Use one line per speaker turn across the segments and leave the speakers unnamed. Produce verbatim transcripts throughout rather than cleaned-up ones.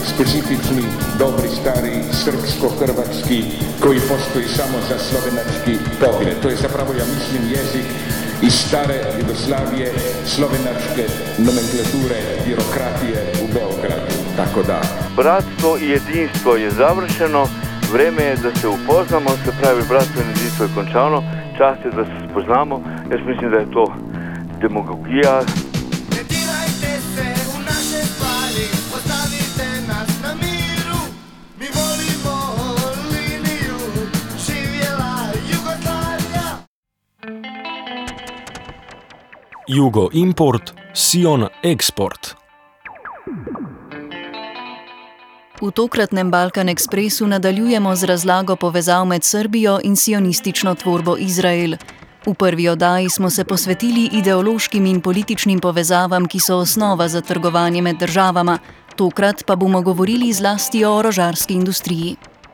specifični, dobri, stari, srpsko-hrvatski, koji postoji samo za slovenački pogled. To je zapravo, ja mislim, jezik iz stare Jugoslavije, slovenačke nomenklature, birokratije u Beogradu. Tako da.
Bratstvo i jedinstvo je završeno, vreme je da se upoznamo, se pravi bratstvo i jedinstvo je končano, čast je da se spoznamo, jaz mislim da je to demagogija.
Jugo Import, Sion Export.
V tokratnem Balkan Ekspresu nadaljujemo z razlago povezav med Srbijo in sionistično tvorbo Izrael. V prvi oddaji smo se posvetili ideološkim in političnim povezavam, ki so osnova za trgovanje med državama. Tokrat pa bomo govorili zlasti o orožarski industriji.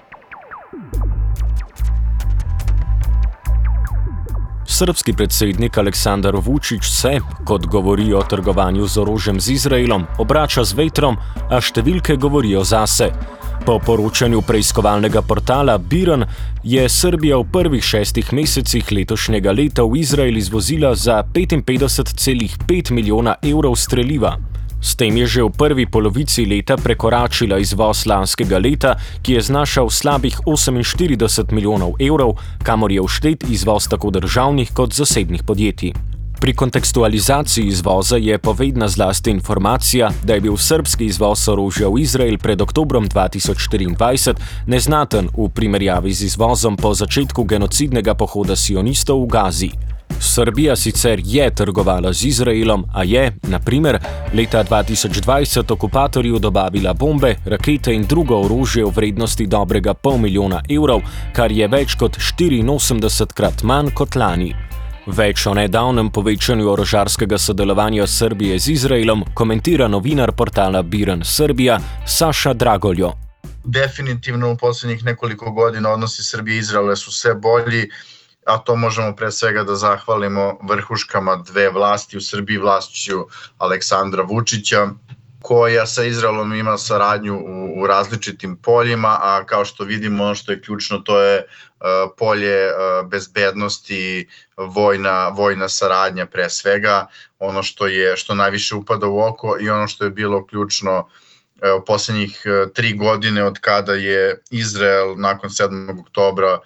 Srbski predsednik Aleksandar Vučić se, kot govori o trgovanju z orožjem z Izraelom, obrača z vetrom, a številke govorijo zase. Po poročanju preiskovalnega portala Biran je Srbija v prvih šestih mesecih letošnjega leta v Izrael izvozila za petinpetdeset celih pet milijona evrov streliva. S tem je že v prvi polovici leta prekoračila izvoz lanskega leta, ki je znašal slabih oseminštirideset milijonov evrov, kamor je vštet izvoz tako državnih kot zasebnih podjetij. Pri kontekstualizaciji izvoza je povedna zlasti informacija, da je bil srbski izvoz orožja v Izrael pred oktobrom dva tisoč štiriindvajset neznaten v primerjavi z izvozom po začetku genocidnega pohoda sionistov v Gazi. Srbija sicer je trgovala z Izraelom, a je, na primer, leta dva tisoč dvajset okupatorju dobavila bombe, rakete in drugo orožje v vrednosti dobrega pol milijona evrov, kar je več kot štiriinosemdesetkrat manj kot lani. Več o nedavnem povečanju orožarskega sodelovanja Srbije z Izraelom komentira novinar portala Biran Srbija Saša Dragoljo.
Definitivno u posljednjih nekoliko godina odnosi Srbije i Izraela su sve bolji, a to možemo pre svega da zahvalimo vrhuškama dve vlasti u Srbiji, vlašću Aleksandra Vučića, koja sa Izraelom ima saradnju u, u različitim poljima, a kao što vidimo, ono što je ključno, to je uh, polje uh, bezbednosti, vojna, vojna saradnja pre svega, ono što je što najviše upada u oko i ono što je bilo ključno uh, u posljednjih uh, tri godine od kada je Izrael nakon sedmog oktobra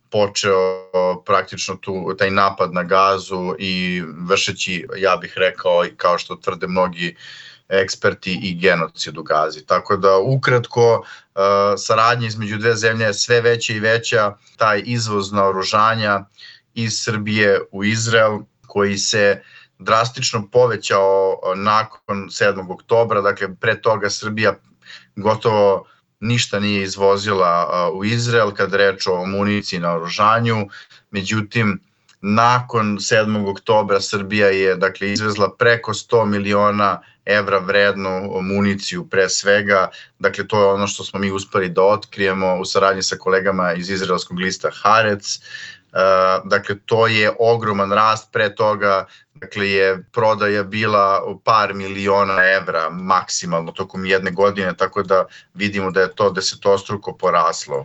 počeo praktično tu, taj napad na Gazu i vršeći, ja bih rekao, kao što tvrde mnogi eksperti, i genocid u Gazi. Tako da ukratko saradnja između dve zemlje je sve veća i veća, taj izvoz naoružanja iz Srbije u Izrael koji se drastično povećao nakon sedmog oktobra, dakle pre toga Srbija gotovo ništa nije izvozila u Izrael kad reč o municiji na oružanju, međutim nakon sedmog oktobra Srbija je dakle izvezla preko sto miliona evra vrednu municiju pre svega, dakle to je ono što smo mi uspeli da otkrijemo u saradnji sa kolegama iz izraelskog lista Haaretz. Dakle to je ogroman rast, pre toga dakle je prodaja bila par miliona evra maksimalno tokom jedne godine, tako da vidimo da je to desetostruko poraslo.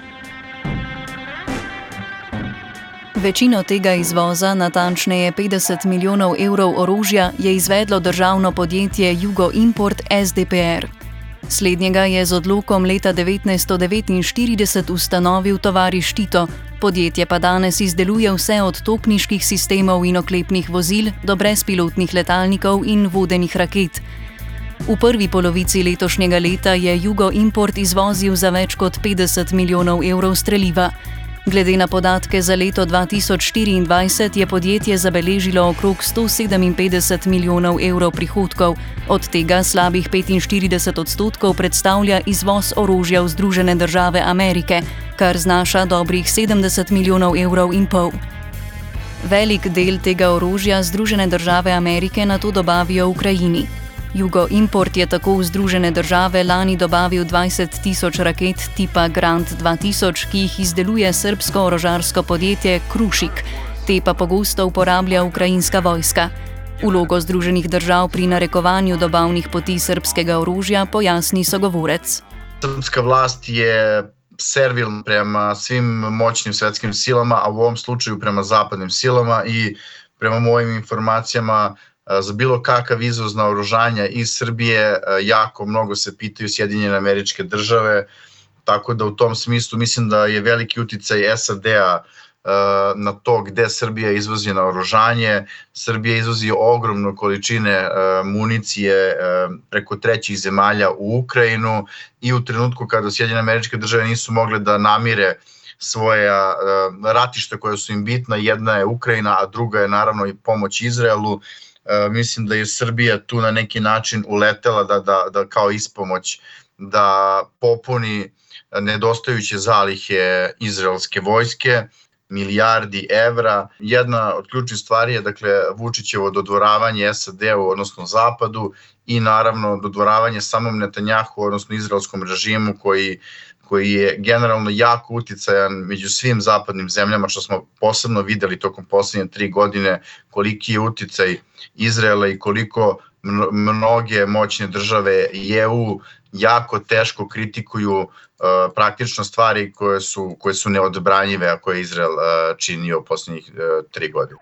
Večino tega izvoza, natančneje petdeset milijonov evrov orožja, je izvedlo državno podjetje Jugo Import S D P R. Slednjega je z odlokom leta devetnajststo devetinštirideset ustanovil tovariš Tito, podjetje pa danes izdeluje vse od topniških sistemov in oklepnih vozil do brezpilotnih letalnikov in vodenih raket. V prvi polovici letošnjega leta je Jugo Import izvozil za več kot petdeset milijonov evrov streliva. Glede na podatke za leto dva tisoč štiriindvajset je podjetje zabeležilo okrog sto sedeminpetdeset milijonov evrov prihodkov, od tega slabih petinštirideset odstotkov predstavlja izvoz orožja v Združene države Amerike, kar znaša dobrih sedemdeset milijonov evrov in pol. Velik del tega orožja Združene države Amerike nato dobavijo Ukrajini. Jugo Import je tako v Združene države lani dobavil dvajset tisoč raket tipa Grant dva tisoč, ki jih izdeluje srbsko orožarsko podjetje Krušik. Te pa pogosto uporablja ukrajinska vojska. Vlogo Združenih držav pri narekovanju dobavnih poti srpskega orožja pojasni sogovorec.
Srpska vlast je servilna prema svim moćnim svetskim silama, a u ovom slučaju prema zapadnim silama i prema mojim informacijama za bilo kakav izvoz naoružanja iz Srbije jako mnogo se pitaju Sjedinjene Američke Države, tako da u tom smislu mislim da je veliki uticaj S A D-a na to gde Srbija izvozi naoružanje. Srbija izvozi ogromne količine municije preko trećih zemalja u Ukrajinu i u trenutku kada Sjedinjene Američke Države nisu mogle da namire svoja ratišta koja su im bitna, jedna je Ukrajina, a druga je naravno i pomoć Izraelu. Mislim da je Srbija tu na neki način uletela da, da, da kao ispomoć da popuni nedostajuće zalihe izraelske vojske, milijardi evra. Jedna od ključnih stvari je dakle Vučićevo dodvoravanje S A D-u, odnosno Zapadu, i naravno dodvoravanje samom Netanjahu, odnosno izraelskom režimu koji, koji je generalno jako uticajan među svim zapadnim zemljama, što smo posebno videli tokom poslednje tri godine koliki je uticaj Izraela i koliko mnoge moćne države i E U jako teško kritikuju uh, praktično stvari koje su, koje su neodbranjive, a koje je Izrael uh, činio poslednjih uh, tri godine.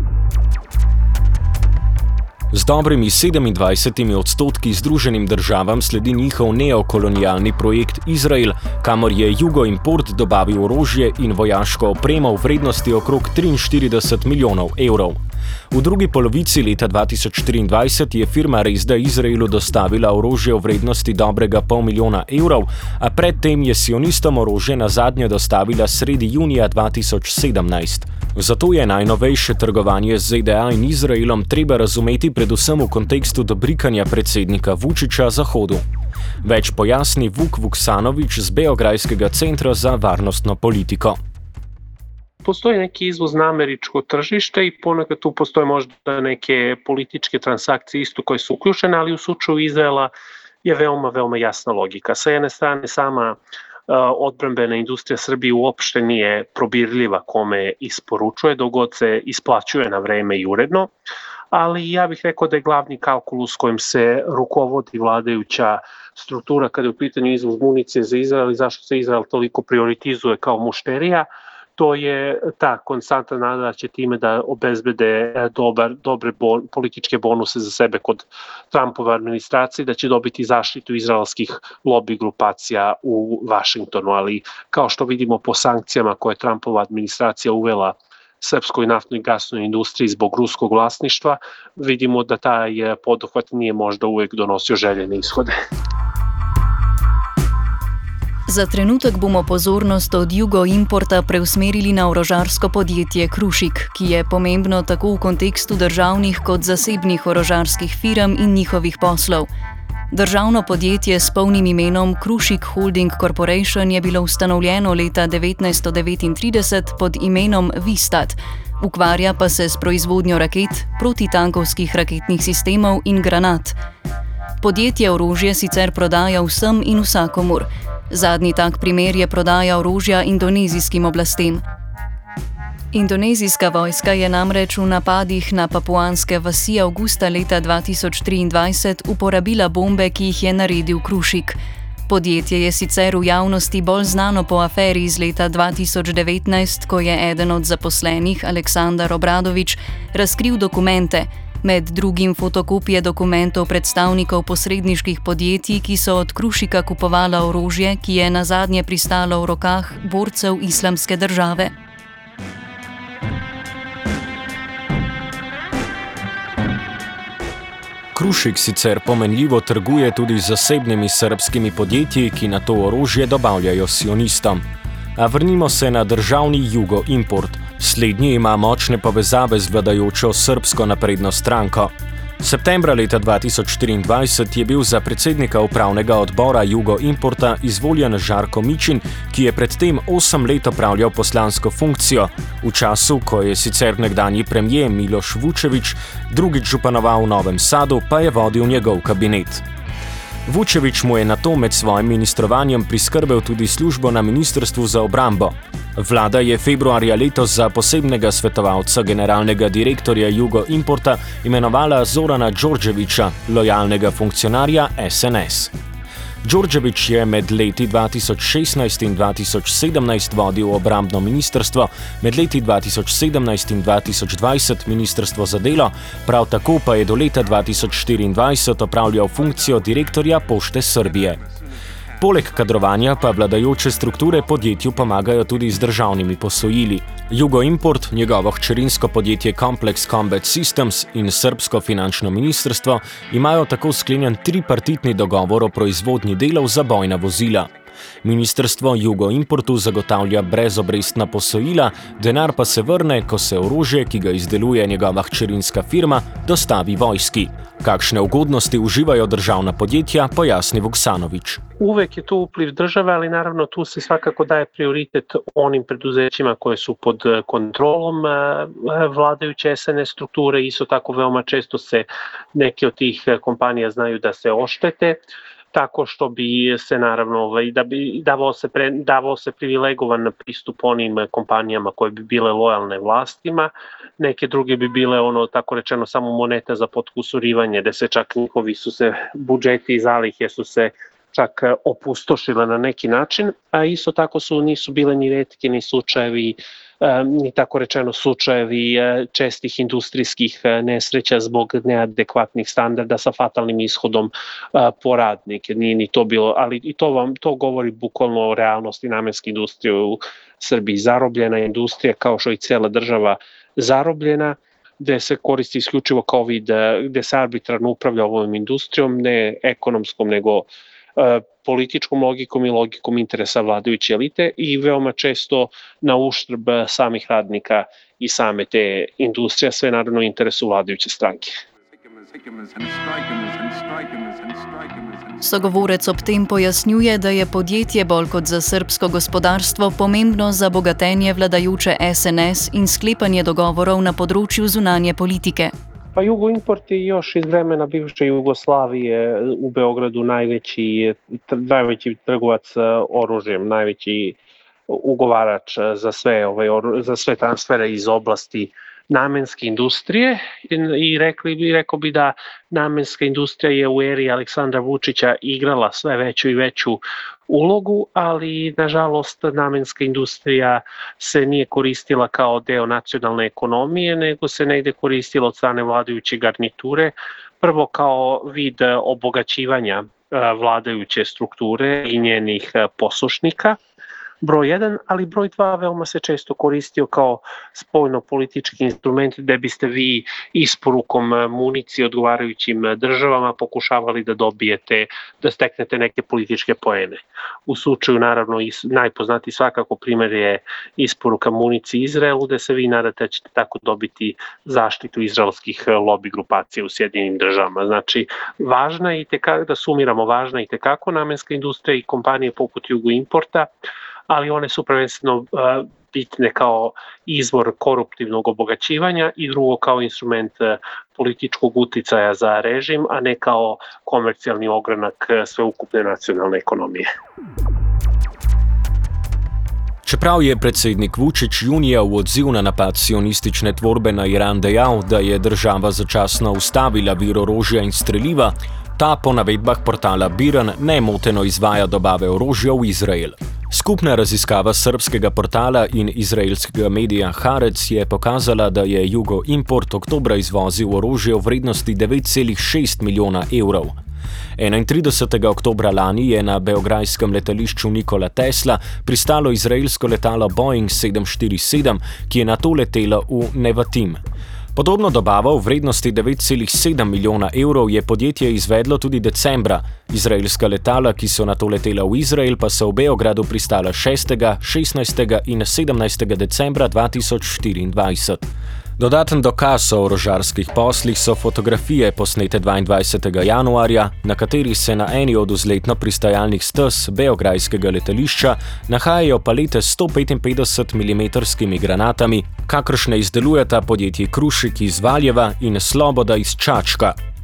Z dobrimi sedemindvajsetimi odstotki Združenim državam sledi njihov neokolonialni projekt Izrael, kamor je Jugoimport dobavil orožje in vojaško opremo v vrednosti okrog triinštirideset milijonov evrov. V drugi polovici leta dva tisoč štiriindvajset je firma resda Izraelu dostavila orožje v vrednosti dobrega pol milijona evrov, a predtem je sionistom orožje nazadnje dostavila sredi junija dva tisoč sedemnajst. Zato je najnovejše trgovanje z Z D A in Izraelom treba razumeti predvsem v kontekstu dobrikanja predsednika Vučića Zahodu. Več pojasni Vuk Vuksanović z Beograjskega centra za varnostno politiko.
Postoji neki izvoz na američko tržište i ponekad tu postoje možda neke političke transakcije isto koje su uključene, ali u slučaju Izraela je veoma, veoma jasna logika. Sa jedne strane sama uh, odbrambena industrija Srbije uopšte nije probirljiva kome isporučuje, dok god se isplaćuje na vreme i uredno, ali ja bih rekao da je glavni kalkulus kojim se rukovodi vladajuća struktura kada je u pitanju izvoz municije za Izrael i zašto se Izrael toliko prioritizuje kao mušterija, to je ta konstantna nada da će time da obezbede dobar, dobre bon, političke bonuse za sebe kod Trumpove administracije, da će dobiti zaštitu izraelskih lobby grupacija u Vašingtonu, ali kao što vidimo po sankcijama koje Trumpova administracija uvela srpskoj naftnoj i gasnoj industriji zbog ruskog vlasništva, vidimo da taj poduhvat nije možda uvek donosio željene ishode.
Za trenutek bomo pozornost od Jugoimporta preusmerili na orožarsko podjetje Krušik, ki je pomembno tako v kontekstu državnih kot zasebnih orožarskih firm in njihovih poslov. Državno podjetje s polnim imenom Krušik Holding Corporation je bilo ustanovljeno leta devetnajststo devetintrideset pod imenom Vistat, ukvarja pa se s proizvodnjo raket, protitankovskih raketnih sistemov in granat. Podjetje orožje sicer prodaja vsem in vsakomur. Zadnji tak primer je prodaja orožja indonezijskim oblastem. Indonezijska vojska je namreč v napadih na papuanske vasi avgusta leta dva tisoč triindvajset uporabila bombe, ki jih je naredil Krušik. Podjetje je sicer v javnosti bolj znano po aferi iz leta dva tisoč devetnajst, ko je eden od zaposlenih, Aleksandar Obradović, razkril dokumente, med drugim fotokopije dokumentov predstavnikov posredniških podjetij, ki so od Krušika kupovala orožje, ki je nazadnje pristalo v rokah borcev Islamske države.
Krušik sicer pomenljivo trguje tudi z zasebnimi srbskimi podjetji, ki na to orožje dobavljajo sionistom. A vrnimo se na državni Jugoimport. Slednji ima močne povezave z vladajočo srbsko napredno stranko. Septembra leta dva tisoč štiriindvajset je bil za predsednika upravnega odbora Jugoimporta izvoljen Žarko Mičin, ki je predtem osem let opravljal poslansko funkcijo, v času, ko je sicer nekdanji premijer Miloš Vučević drugič županoval v Novem Sadu, pa je vodil njegov kabinet. Vučević mu je nato med svojim ministrovanjem priskrbel tudi službo na Ministrstvu za obrambo. Vlada je februarja letos za posebnega svetovalca generalnega direktorja Jugo Importa imenovala Zorana Đorđevića, lojalnega funkcionarja S N S. Đorđević je med leti dva tisoč šestnajst in dva tisoč sedemnajst vodil obrambno ministrstvo, med leti dva tisoč sedemnajst in dva tisoč dvajset ministrstvo za delo, prav tako pa je do leta dva tisoč štiriindvajset opravljal funkcijo direktorja Pošte Srbije. Poleg kadrovanja pa vladajoče strukture podjetju pomagajo tudi z državnimi posojili. Jugo Import, njegovo hčerinsko podjetje Complex Combat Systems in srbsko finančno ministrstvo imajo tako sklenjen tripartitni dogovor o proizvodnji delov za bojna vozila. Ministrstvo Jugo Importu zagotavlja brezobrestna posojila, denar pa se vrne, ko se orožje, ki ga izdeluje njegova hčerinska firma, dostavi vojski. Kakšne ugodnosti uživajo državna podjetja, pojasni Vuksanović.
Uvek je tu vpliv države, ali naravno tu se svakako daje prioritet onim preduzećima koje su pod kontrolom vladajuće S N S strukture. Isto tako veoma često se neke od tih kompanija znaju da se oštete, tako što bi se naravno da bi davao se, pre, davao se privilegovan pristup onim kompanijama koje bi bile lojalne vlastima, neke druge bi bile ono tako rečeno samo moneta za potkusurivanje, da se čak njihovi su se budžeti i zalihe su se čak opustošile na neki način, a isto tako su nisu bile ni retki ni slučajevi ni tako rečeno slučajevi čestih industrijskih nesreća zbog neadekvatnih standarda sa fatalnim ishodom po radnike. Nije ni to bilo, ali i to vam to govori bukvalno o realnosti namenske industrije u Srbiji. Zarobljena industrija, kao što i cela država zarobljena, gde se koristi isključivo kao vid, gde se arbitrarno upravlja ovom industrijom, ne ekonomskom, nego političkom logikom i logikom interesa vladajuće elite i veoma često na uštrb samih radnika i same te industrije, sve naravno interesu vladajuće stranke.
Sogovorec ob tem pojasnjuje, da je podjetje bolj kot za srbsko gospodarstvo pomembno za bogatenje vladajuće S N S in sklepanje dogovorov na področju zunanje politike.
Pa Jugo Import je još iz vremena bivše Jugoslavije u Beogradu najveći, najveći trgovac oružjem, najveći ugovarač za sve, ovaj, za sve transfere iz oblasti namenske industrije i rekli bi, rekao bi da namenska industrija je u eri Aleksandra Vučića igrala sve veću i veću ulogu, ali nažalost namenska industrija se nije koristila kao deo nacionalne ekonomije, nego se negde koristila od strane vladajuće garniture, prvo kao vid obogaćivanja vladajuće strukture i njenih poslušnika, broj jedan, ali broj dva veoma se često koristio kao spoljno-politički instrument gde biste vi isporukom municije odgovarajućim državama pokušavali da dobijete, da steknete neke političke poene. U slučaju naravno najpoznatiji svakako primjer je isporuka municije Izraelu, gde se vi nadate da ćete tako dobiti zaštitu izraelskih lobby grupacija u Sjedinjenim državama. Znači, važna je i tekako, da sumiramo, važna je i tekako namenska industrija i kompanije poput Jugo Importa, ali one su prvenstveno bitne kao izvor koruptivnog obogaćivanja i drugo kao instrument političkog uticaja za režim, a ne kao komercijalni ogranak sveukupne nacionalne ekonomije.
Čeprav je predsednik Vučić junija v odziv na napad sionistične tvorbe na Iran dejal, da je država začasno ustavila vir orožja in streliva, ta po navedbah portala Biran nemoteno izvaja dobave orožja v Izrael. Skupna raziskava srbskega portala in izraelskega medija Haaretz je pokazala, da je Jugo Import oktobra izvozil orožje v vrednosti devet celih šest milijona evrov. enaintridesetega oktobra lani je na beograjskem letališču Nikola Tesla pristalo izraelsko letalo Boeing sedem štiri sedem, ki je nato letelo v Nevatim. Podobno dobavo v vrednosti devet celih sedem milijona evrov je podjetje izvedlo tudi decembra. Izraelska letala, ki so nato letela v Izrael, pa so v Beogradu pristala šestega, šestnajstega in sedemnajstega decembra dva tisoč štiriindvajset. Dodaten dokaz o orožarskih poslih so fotografije posnete dvaindvajsetega januarja, na kateri se na eni od vzletno pristajalnih stez beograjskega letališča nahajajo palete s sto petinpetdeset milimetrskimi granatami, kakršne izdelujeta podjetje Krušik iz Valjeva in Sloboda iz Čačka.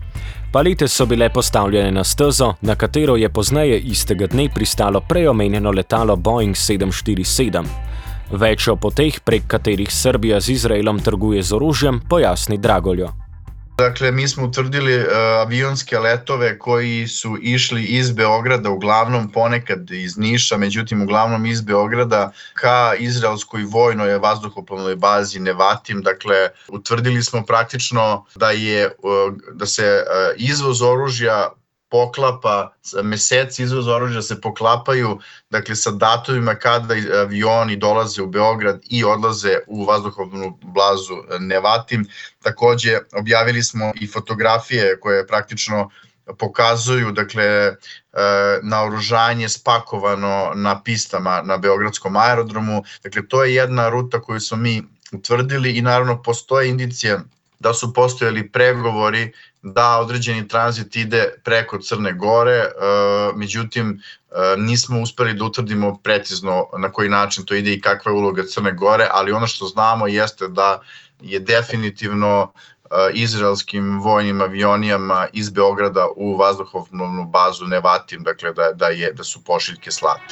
Palete so bile postavljene na stezo, na katero je pozneje istega dne pristalo preomenjeno letalo Boeing sedem štiri sedem. Več o poteh, prek katerih Srbija z Izraelom trguje z orožjem, pojasni Dragoljo.
Dakle, mi smo utvrdili uh, avionske letove koji su išli iz Beograda, uglavnom ponekad iz Niša, međutim uglavnom iz Beograda ka izraelskoj vojnoj vazduhoplovnoj bazi Nevatim. Dakle, utvrdili smo praktično da je uh, da se uh, izvoz oružja poklapa, meseci izvoz oružja se poklapaju, dakle, sa datumima kada avioni dolaze u Beograd i odlaze u vazduhoplovnu bazu Nevatim. Takođe, objavili smo i fotografije koje praktično pokazuju, dakle, naoružanje spakovano na pistama na Beogradskom aerodromu. Dakle, to je jedna ruta koju smo mi utvrdili i naravno postoje indicije da su postojali pregovori da određeni tranzit ide preko Crne Gore, međutim nismo uspeli da utvrdimo precizno na koji način to ide i kakva je uloga Crne Gore, ali ono što znamo jeste da je definitivno izraelskim vojnim avionijama iz Beograda u vazduhoplovnu bazu Nevatim, dakle da, da, je, da su pošiljke slate.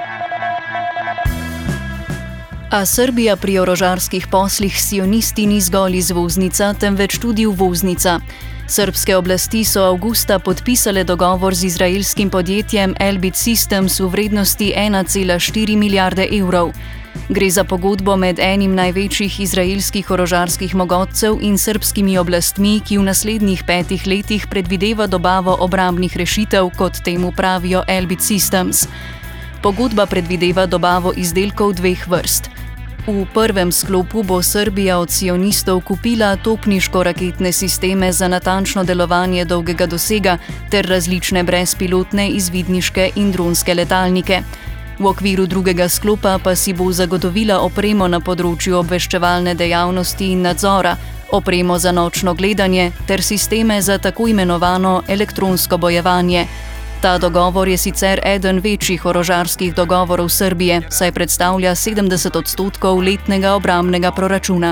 A Srbija pri orožarskih poslih s sionisti ni zgolj izvoznica, temveč tudi uvoznica. Srbske oblasti so avgusta podpisale dogovor z izraelskim podjetjem Elbit Systems v vrednosti ena cela štiri milijarde evrov. Gre za pogodbo med enim največjih izraelskih orožarskih mogotcev in srbskimi oblastmi, ki v naslednjih petih letih predvideva dobavo obrambnih rešitev, kot temu pravijo Elbit Systems. Pogodba predvideva dobavo izdelkov dveh vrst. V prvem sklopu bo Srbija od sionistov kupila topniško-raketne sisteme za natančno delovanje dolgega dosega ter različne brezpilotne izvidniške in dronske letalnike. V okviru drugega sklopa pa si bo zagotovila opremo na področju obveščevalne dejavnosti in nadzora, opremo za nočno gledanje ter sisteme za tako imenovano elektronsko bojevanje. Ta dogovor je sicer eden večjih orožarskih dogovorov Srbije, saj predstavlja sedemdeset odstotkov letnega obrambnega proračuna.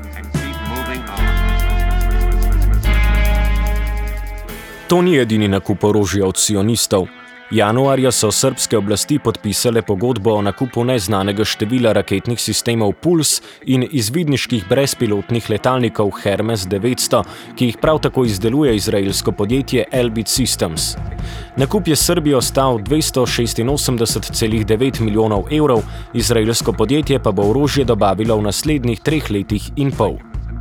To ni edini nakup orožja od sionistov. Januarja so srbske oblasti podpisale pogodbo o nakupu neznanega števila raketnih sistemov Puls in izvidniških brezpilotnih letalnikov Hermes devetsto, ki jih prav tako izdeluje izraelsko podjetje Elbit Systems. Nakup je Srbijo stal dvesto šestinosemdeset celih devet milijonov evrov, izraelsko podjetje pa bo orožje dobavilo v naslednjih treh letih in pol.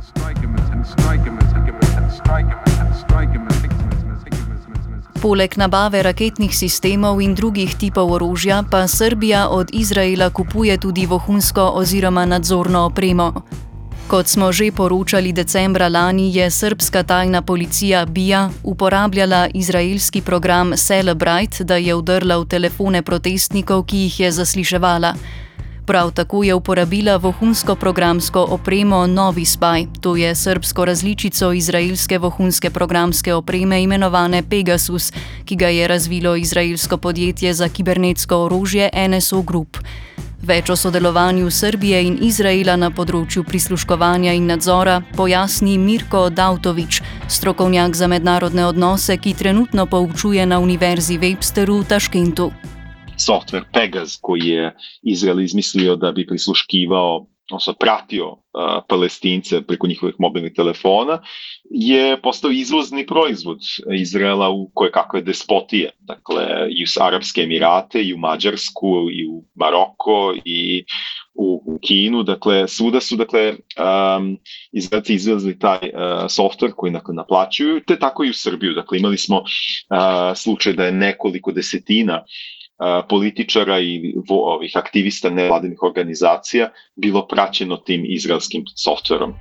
Poleg nabave raketnih sistemov in drugih tipov orožja pa Srbija od Izraela kupuje tudi vohunsko oziroma nadzorno opremo. Kot smo že poročali decembra lani, je srbska tajna policija B I A uporabljala izraelski program Celebrite, da je vdrla v telefone protestnikov, ki jih je zasliševala. Prav tako je uporabila vohunsko programsko opremo Novi Spy, to je srbsko različico izraelske vohunske programske opreme imenovane Pegasus, ki ga je razvilo izraelsko podjetje za kibernetsko orožje N S O Group. Več o sodelovanju Srbije in Izraela na področju prisluškovanja in nadzora pojasni Mirko Davtović, strokovnjak za mednarodne odnose, ki trenutno poučuje na Univerzi Websteru v Taškentu.
Software Pegas koji je Izrael izmislio da bi prisluškivao, odnosno pratio uh, Palestince preko njihovih mobilnih telefona, je postao izvozni proizvod Izraela u koje kakve despotije. Dakle, i u Arapske Emirate, i u Mađarsku, i u Maroko, i u, u Kinu. Dakle, svuda su dakle, um, Izraelci izvezli taj uh, software koji dakle, naplaćuju, te tako i u Srbiju. Dakle, imali smo uh, slučaj da je nekoliko desetina političara i ovih aktivista nevladinih organizacija bilo praćeno tim izraelskim softverom.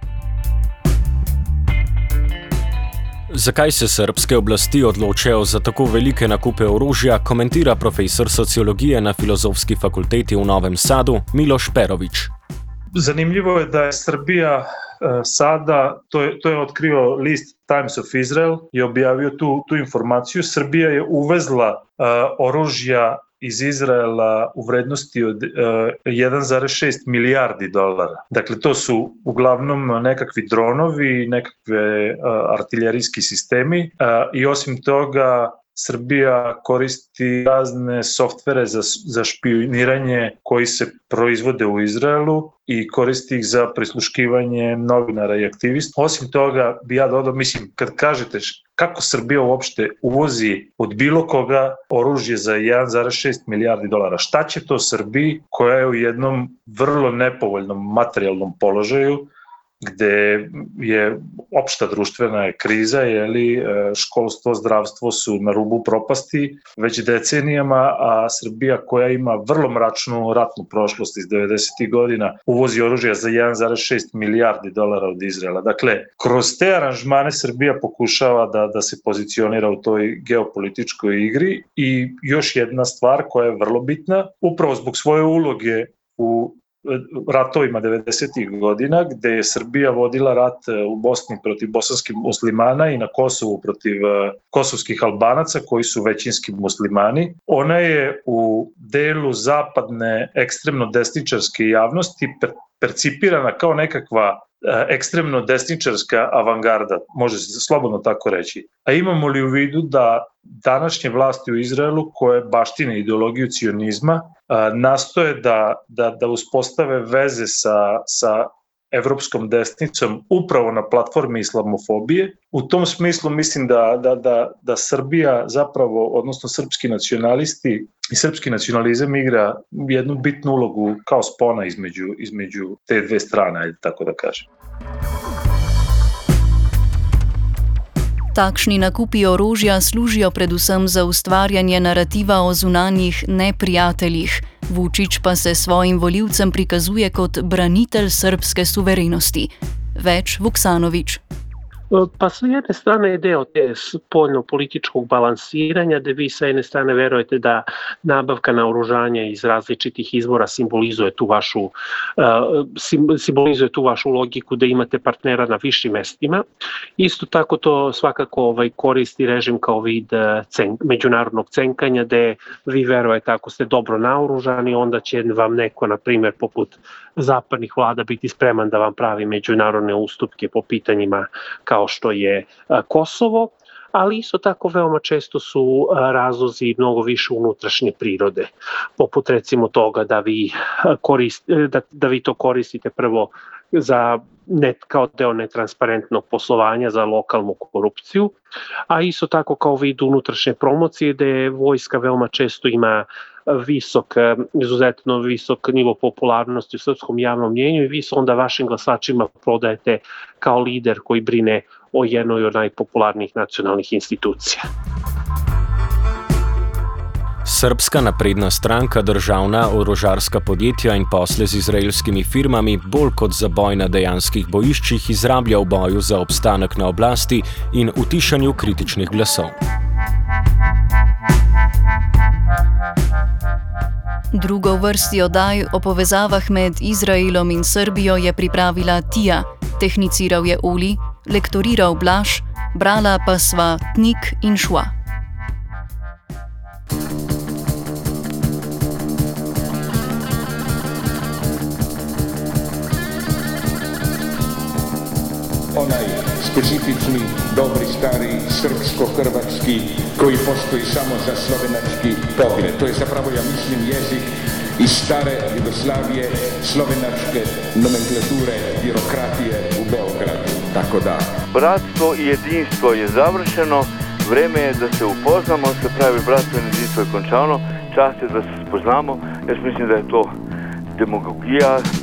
Zakaj se srbske oblasti odločajo za tako velike nakupe orožja, komentira profesor sociologije na Filozofski fakulteti v Novem Sadu Miloš Perović.
Zanimljivo je da je Srbija sada, to je, to je otkrio list Times of Israel, je objavio tu, tu informaciju. Srbija je uvezla uh, oružja iz Izraela u vrednosti od jedan zarez šest milijardi dolara. Dakle, to su uglavnom nekakvi dronovi, nekakve artiljerijski sistemi i osim toga Srbija koristi razne softvere za, za špijuniranje koji se proizvode u Izraelu i koristi ih za prisluškivanje novinara i aktivista. Osim toga, bi ja dodao, mislim, kad kažete kako Srbija uopšte uvozi od bilo koga oružje za jedan zarez šest milijardi dolara, šta će to Srbiji koja je u jednom vrlo nepovoljnom materijalnom položaju, gde je opšta društvena kriza, jeli, školstvo, zdravstvo su na rubu propasti već decenijama, a Srbija koja ima vrlo mračnu ratnu prošlost iz devedesetih godina uvozi oružja za jedan zarez šest milijardi dolara od Izraela. Dakle, kroz te aranžmane Srbija pokušava da, da se pozicionira u toj geopolitičkoj igri i još jedna stvar koja je vrlo bitna, upravo zbog svoje uloge u ratovima devedesetih godina, gde je Srbija vodila rat u Bosni protiv bosanskih muslimana i na Kosovu protiv kosovskih Albanaca koji su većinski muslimani. Ona je u delu zapadne ekstremno desničarske javnosti percipirana kao nekakva ekstremno desničarska avangarda, može se slobodno tako reći. A imamo li u vidu da današnje vlasti u Izraelu, koje baštine ideologiju cionizma, nastoje da, da, da uspostave veze sa, sa evropskom desnicom upravo na platformi islamofobije. U tom smislu mislim da, da, da, da Srbija zapravo, odnosno srpski nacionalisti i srpski nacionalizam igra jednu bitnu ulogu kao spona između, između te dve strane, ajde tako da kažem.
Takšni nakupi orožja služijo predvsem za ustvarjanje narativa o zunanjih neprijateljih. Vučić pa se svojim volivcem prikazuje kot branitelj srpske suverenosti. Več Vuksanović.
Pa sa jedne strane je deo te spoljno-političkog balansiranja, gde vi sa jedne strane verujete da nabavka naoružanja iz različitih izvora simbolizuje tu vašu, uh, simbolizuje tu vašu logiku da imate partnera na višim mestima. Isto tako to svakako ovaj, koristi režim kao vid cen, međunarodnog cenkanja, gde vi verujete ako ste dobro naoružani, onda će vam neko, na primjer, poput zapadnih vlada biti spreman da vam pravi međunarodne ustupke po pitanjima kao što je Kosovo, ali isto tako veoma često su razlozi mnogo više unutrašnje prirode, poput recimo toga da vi, korist, da, da vi to koristite prvo za net, kao deo netransparentnog poslovanja za lokalnu korupciju, a isto tako kao vid unutrašnje promocije gde vojska veoma često ima visok, izuzetno visok nivo popularnosti u srpskom javnom mnjenju i vi se onda vašim glasačima prodajete kao lider koji brine o jednoj od najpopularnijih nacionalnih institucija.
Srbska napredna stranka državna orožarska podjetja in posle z izraelskimi firmami bolj kot za boj na dejanskih bojiščih izrablja v boju za obstanek na oblasti in utišanju kritičnih glasov.
Drugo v vrsti oddaj o povezavah med Izraelom in Srbijo je pripravila Tija, tehniciral je Uli, lektoriral Blaž, brala pa sva Tnik in Šua.
Onaj specifični, dobri, stari, srpsko-hrvatski, koji postoji samo za slovenački pogled. To je zapravo, ja mislim, jezik iz stare Jugoslavije, slovenačke nomenklature, birokratije u Beogradu. Tako da.
Bratstvo i jedinstvo je završeno, vreme je da se upoznamo, se pravi bratstvo i jedinstvo je končano, čast je da se spoznamo, jaz mislim da je to demagogija.